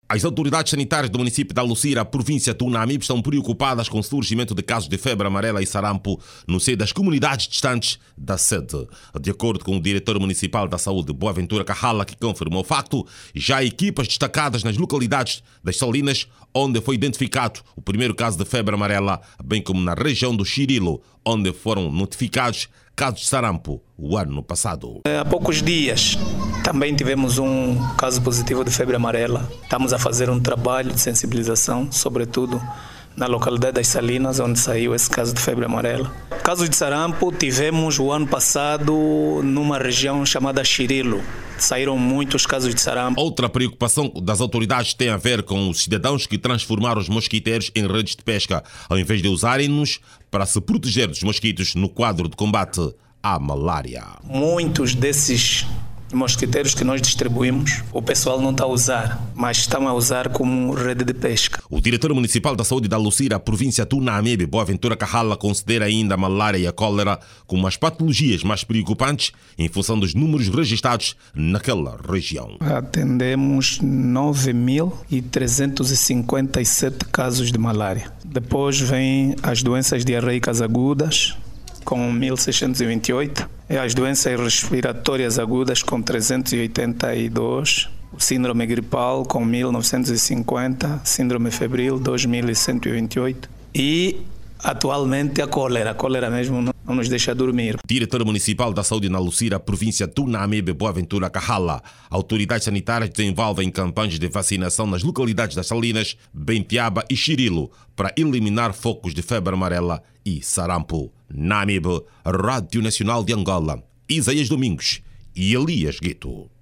As autoridades sanitárias do município da Lucira, província de Namibe, estão preocupadas com o surgimento de casos de febre amarela e sarampo no seio das comunidades distantes da sede. De acordo com o diretor municipal da saúde, Boaventura Carrala, que confirmou o facto, já há equipas destacadas nas localidades das Salinas, onde foi identificado o primeiro caso de febre amarela, bem como na região do Xirilo, onde foram notificados casos de sarampo o ano passado. Há poucos dias também tivemos um caso positivo de febre amarela. Estamos a fazer um trabalho de sensibilização, sobretudo na localidade das Salinas, onde saiu esse caso de febre amarela. Casos de sarampo tivemos o ano passado numa região chamada Xirilo. Saíram muitos casos de sarampo. Outra preocupação das autoridades tem a ver com os cidadãos que transformaram os mosquiteiros em redes de pesca, ao invés de usarem-nos para se proteger dos mosquitos no quadro de combate à malária. Muitos desses mosquiteiros que nós distribuímos, o pessoal não está a usar, mas estão a usar como rede de pesca. O diretor municipal da saúde da Lucira, província de Namibe, Boaventura Carrala, considera ainda a malária e a cólera como as patologias mais preocupantes em função dos números registrados naquela região. Atendemos 9.357 casos de malária. Depois vêm as doenças diarreicas agudas, com 1.628, e as doenças respiratórias agudas com 382, o síndrome gripal com 1.950, síndrome febril 2.128 e atualmente a cólera mesmo não nos deixa dormir. Diretor municipal da saúde na Lucira, província de Namibe, Boaventura Carrala. Autoridades sanitárias desenvolvem campanhas de vacinação nas localidades das Salinas, Bentiaba e Xirilo para eliminar focos de febre amarela e sarampo. Namibe, Rádio Nacional de Angola, Isaías Domingos e Elias Gueto.